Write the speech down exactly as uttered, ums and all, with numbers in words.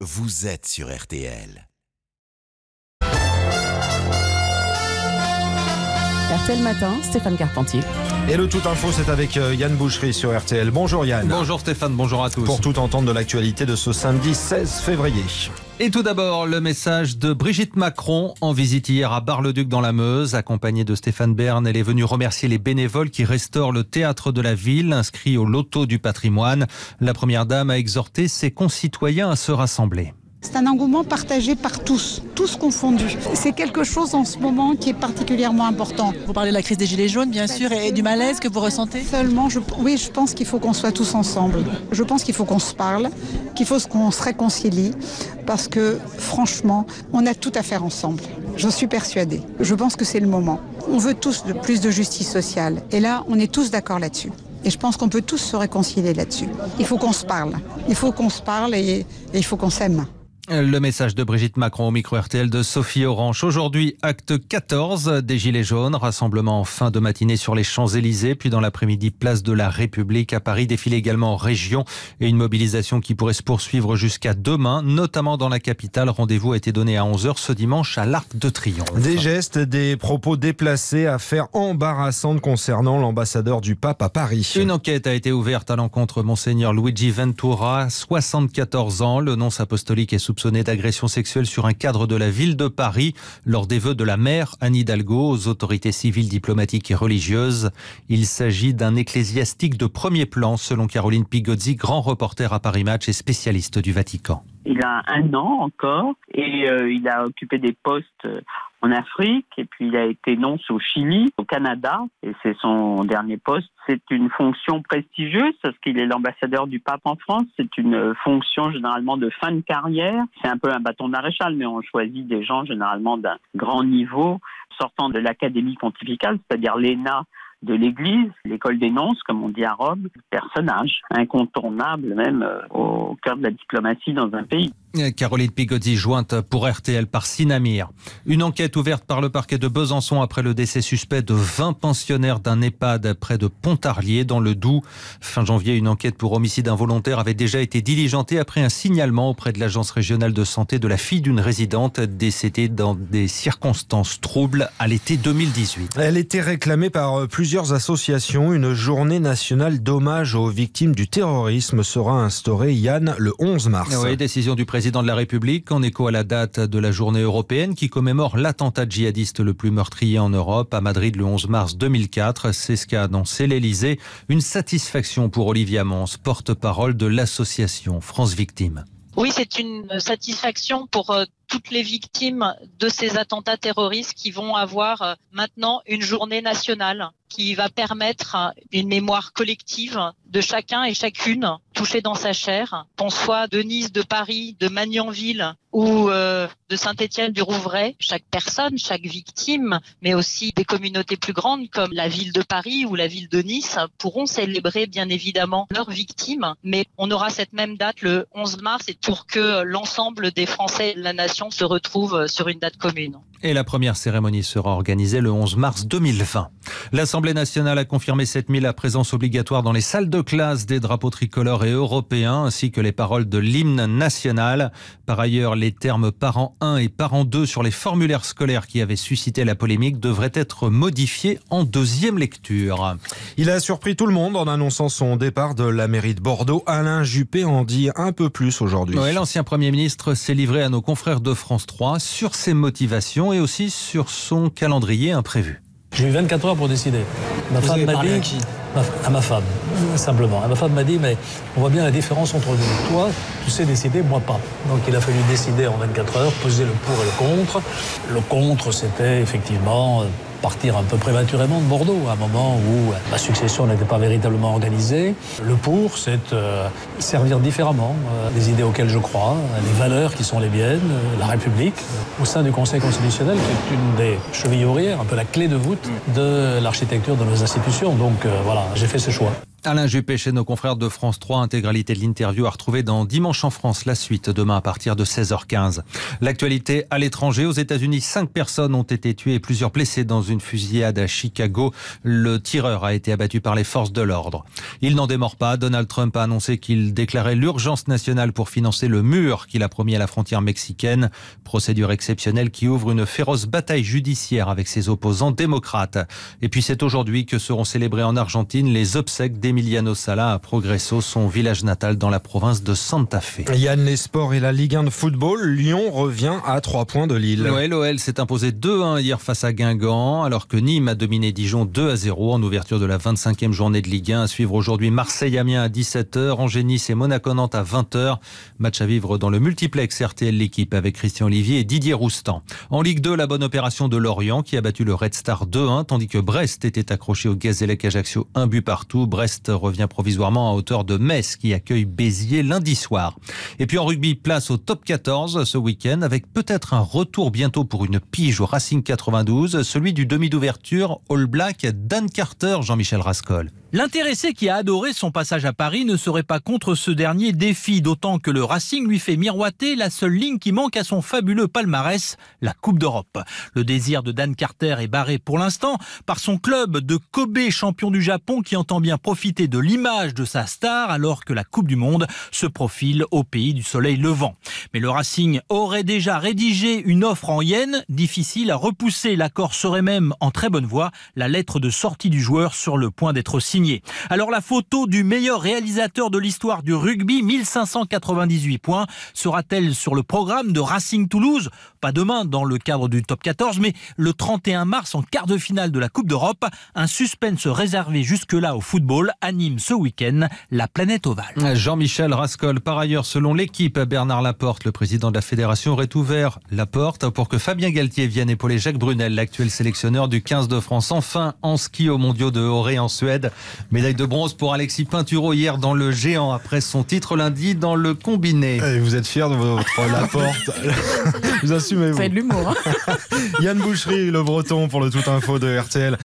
vous êtes sur R T L. R T L Matin, Stéphane Carpentier. Et le Tout Info, c'est avec Yann Boucherie sur R T L. Bonjour Yann. Bonjour Stéphane, bonjour à tous. Pour tout entendre de l'actualité de ce samedi seize février. Et tout d'abord, le message de Brigitte Macron en visite hier à Bar-le-Duc dans la Meuse. Accompagnée de Stéphane Bern, elle est venue remercier les bénévoles qui restaurent le théâtre de la ville, inscrit au loto du patrimoine. La première dame a exhorté ses concitoyens à se rassembler. C'est un engouement partagé par tous, tous confondus. C'est quelque chose en ce moment qui est particulièrement important. Vous parlez de la crise des Gilets jaunes, bien sûr, et du malaise que vous ressentez ? Seulement, je, oui, je pense qu'il faut qu'on soit tous ensemble. Je pense qu'il faut qu'on se parle, qu'il faut qu'on se réconcilie, parce que franchement, on a tout à faire ensemble. J'en suis persuadée. Je pense que c'est le moment. On veut tous de plus de justice sociale. Et là, on est tous d'accord là-dessus. Et je pense qu'on peut tous se réconcilier là-dessus. Il faut qu'on se parle. Il faut qu'on se parle et, et il faut qu'on s'aime. Le message de Brigitte Macron au micro R T L de Sophie Orange. Aujourd'hui, acte quatorze des Gilets jaunes. Rassemblement en fin de matinée sur les Champs-Élysées. Puis dans l'après-midi, place de la République à Paris. Défilé également en région. Et une mobilisation qui pourrait se poursuivre jusqu'à demain, notamment dans la capitale. Rendez-vous a été donné à onze heures ce dimanche à l'Arc de Triomphe. Des gestes, des propos déplacés, affaires embarrassantes concernant l'ambassadeur du pape à Paris. Une enquête a été ouverte à l'encontre de Monseigneur Luigi Ventura, soixante-quatorze ans. Le nonce apostolique est soupçonné d'agression sexuelle sur un cadre de la ville de Paris lors des vœux de la mère Anne Hidalgo aux autorités civiles, diplomatiques et religieuses. Il s'agit d'un ecclésiastique de premier plan, selon Caroline Pigozzi, grand reporter à Paris Match et spécialiste du Vatican. Il a un an encore et euh, il a occupé des postes en Afrique et puis il a été nonce au Chili, au Canada et c'est son dernier poste. C'est une fonction prestigieuse parce qu'il est l'ambassadeur du pape en France. C'est une fonction généralement de fin de carrière. C'est un peu un bâton de maréchal, mais on choisit des gens généralement d'un grand niveau sortant de l'académie pontificale, c'est-à-dire l'E N A de l'Église, l'école des nonces, comme on dit à Rome, personnage incontournable même euh, au cœur de la diplomatie dans un pays. Caroline Pigozzi, jointe pour R T L par Sinamir. Une enquête ouverte par le parquet de Besançon après le décès suspect de vingt pensionnaires d'un EHPAD près de Pontarlier dans le Doubs. Fin janvier, une enquête pour homicide involontaire avait déjà été diligentée après un signalement auprès de l'agence régionale de santé de la fille d'une résidente décédée dans des circonstances troubles à l'été deux mille dix-huit. Elle était réclamée par plusieurs associations. Une journée nationale d'hommage aux victimes du terrorisme sera instaurée, Yann, le onze mars. Oui, décision du président Président de la République, en écho à la date de la journée européenne qui commémore l'attentat djihadiste le plus meurtrier en Europe à Madrid le onze mars deux mille quatre. C'est ce qu'a annoncé l'Élysée. Une satisfaction pour Olivia Mons, porte-parole de l'association France Victimes. Oui, c'est une satisfaction pour euh, toutes les victimes de ces attentats terroristes qui vont avoir euh, maintenant une journée nationale qui va permettre euh, une mémoire collective de chacun et chacune touchée dans sa chair, qu'on soit de Nice, de Paris, de Magnanville ou euh, de Saint-Étienne du Rouvray. Chaque personne, chaque victime, mais aussi des communautés plus grandes comme la ville de Paris ou la ville de Nice pourront célébrer bien évidemment leurs victimes. Mais on aura cette même date le onze mars et pour que l'ensemble des Français et de la nation se retrouvent sur une date commune. Et la première cérémonie sera organisée le onze mars deux mille vingt. L'Assemblée nationale a confirmé cette nuit la présence obligatoire dans les salles de classe des drapeaux tricolores et européens, ainsi que les paroles de l'hymne national. Par ailleurs, les termes parent un et parent deux sur les formulaires scolaires qui avaient suscité la polémique devraient être modifiés en deuxième lecture. Il a surpris tout le monde en annonçant son départ de la mairie de Bordeaux. Alain Juppé en dit un peu plus aujourd'hui. Ouais, l'ancien Premier ministre s'est livré à nos confrères de France trois sur ses motivations et aussi sur son calendrier imprévu. J'ai eu vingt-quatre heures pour décider. Ma Vous femme m'a dit... À qui ma, À ma femme, simplement. Ma femme m'a dit, mais on voit bien la différence entre nous. Toi, tu sais décider, moi pas. Donc il a fallu décider en vingt-quatre heures, peser le pour et le contre. Le contre, c'était effectivement partir un peu prématurément de Bordeaux, à un moment où la succession n'était pas véritablement organisée. Le pour, c'est euh, servir différemment euh, les idées auxquelles je crois, les valeurs qui sont les miennes, euh, la République, euh, au sein du Conseil constitutionnel, qui est une des chevilles ouvrières, un peu la clé de voûte de l'architecture de nos institutions. Donc euh, voilà, j'ai fait ce choix. Alain Juppé chez nos confrères de France trois. Intégralité de l'interview à retrouver dans Dimanche en France. La suite demain à partir de seize heures quinze. L'actualité à l'étranger. Aux États-Unis, cinq personnes ont été tuées et plusieurs blessées dans une fusillade à Chicago. Le tireur a été abattu par les forces de l'ordre. Il n'en démord pas. Donald Trump a annoncé qu'il déclarait l'urgence nationale pour financer le mur qu'il a promis à la frontière mexicaine. Procédure exceptionnelle qui ouvre une féroce bataille judiciaire avec ses opposants démocrates. Et puis c'est aujourd'hui que seront célébrées en Argentine les obsèques d'Emiliano Sala à Progresso, son village natal dans la province de Santa Fe. Yann, les sports et la Ligue un de football. Lyon revient à trois points de Lille. Ouais, l'O L s'est imposé deux à un hier face à Guingamp, alors que Nîmes a dominé Dijon deux à zéro en ouverture de la vingt-cinquième journée de Ligue un. À suivre aujourd'hui Marseille-Amiens à dix-sept heures, Angers-Nice et Monaco-Nantes à vingt heures. Match à vivre dans le multiplex R T L L'équipe avec Christian Olivier et Didier Roustan. En Ligue deux, la bonne opération de Lorient qui a battu le Red Star deux à un, tandis que Brest était accroché au Gazélec Ajaccio un but partout. Brest revient provisoirement à hauteur de Metz qui accueille Béziers lundi soir. Et puis en rugby, place au top quatorze ce week-end avec peut-être un retour bientôt pour une pige au Racing quatre-vingt-douze, celui du demi d'ouverture All Black Dan Carter, Jean-Michel Rascol. L'intéressé qui a adoré son passage à Paris ne serait pas contre ce dernier défi, d'autant que le Racing lui fait miroiter la seule ligne qui manque à son fabuleux palmarès, la Coupe d'Europe. Le désir de Dan Carter est barré pour l'instant par son club de Kobe, champion du Japon, qui entend bien profiter de l'image de sa star alors que la Coupe du Monde se profile au pays du soleil levant. Mais le Racing aurait déjà rédigé une offre en yens, difficile à repousser. L'accord serait même en très bonne voie, la lettre de sortie du joueur sur le point d'être signée. Alors la photo du meilleur réalisateur de l'histoire du rugby, mille cinq cent quatre-vingt-dix-huit points, sera-t-elle sur le programme de Racing Toulouse? Pas demain dans le cadre du top quatorze, mais le trente et un mars en quart de finale de la Coupe d'Europe. Un suspense réservé jusque-là au football anime ce week-end la planète ovale. Jean-Michel Rascol. Par ailleurs, selon l'équipe, Bernard Laporte, le président de la fédération, aurait ouvert la porte pour que Fabien Galtier vienne épauler Jacques Brunel, l'actuel sélectionneur du quinze de France. Enfin, en ski aux mondiaux de Åre en Suède. Médaille de bronze pour Alexis Pinturo hier dans le géant après son titre lundi dans le combiné. Et vous êtes fiers de votre Laporte. Vous assumez-vous. Ça fait de l'humour. Hein. Yann Boucherie, le breton pour le Tout Info de R T L.